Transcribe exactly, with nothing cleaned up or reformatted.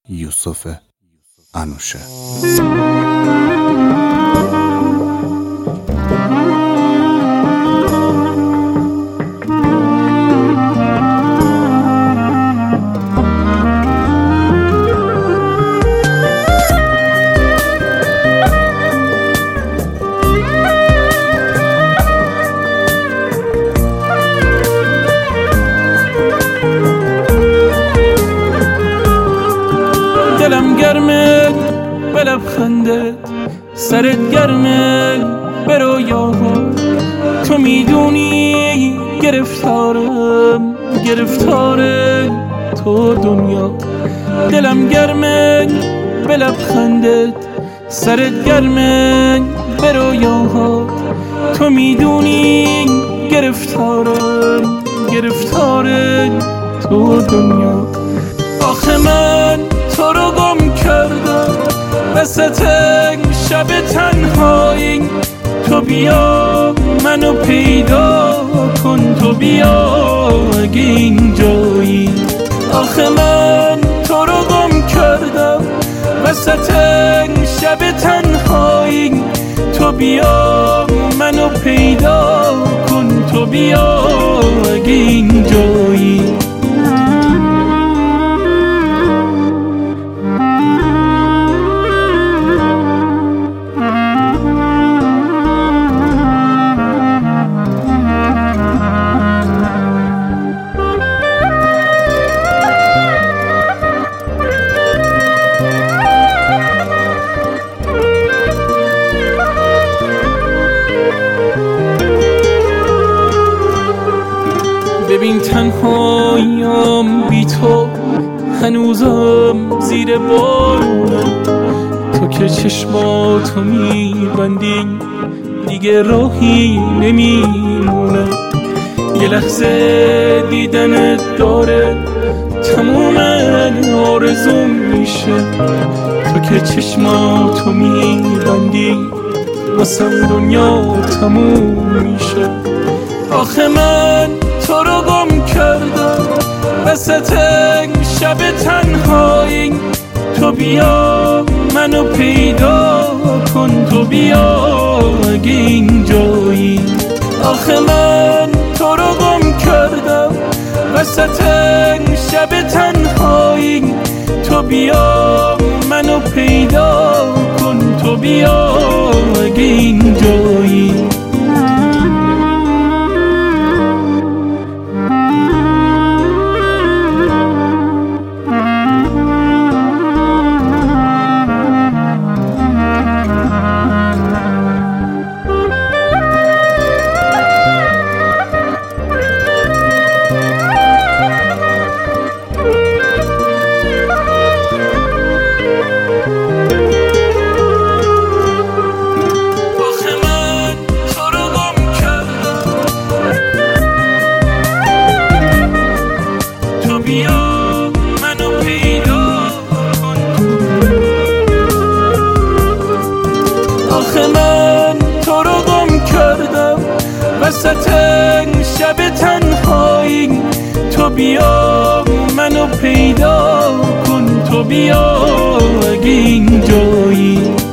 یوسف انوشه. دلم گرمه به لبخندت، سرت گرمه به رویاها. تو میدونی گرفتارم گرفتار تو دنیا. دلم گرمه به لبخندت، سرت گرمه به رویاها. تو میدونی گرفتارم گرفتار تو دنیا. آخه من تو رو گم کردم وسط شب تنهایی. تو بیا منو پیدا کن، تو بیا اگه اینجایی. آخه من تو رو گم کردم وسط شب تنهایی. تو بیا منو پیدا کن، تو بیا اگه اینجایی. ببین تنهاییم بی تو، هنوزم زیر بارونم. تو که چشماتو میبندی دیگه راهی نمیمونه. یه لحظه دیدنت داره تموم آرزوم میشه. تو که چشماتو میبندی واسم دنیا تموم میشه. آخه من تو رو گم کردم وسط شب تنهایی. تو بیا منو پیدا کن، تو بیا اگه اینجایی. آخه من تو رو گم کردم وسط شب تنهایی. تو بیا منو پیدا کن، تو بیا اگه اینجایی. آخه من تو رو گم کردم وسط شب تنهایی. تو بیا منو پیدا کن، تو بیا اگه اینجایی.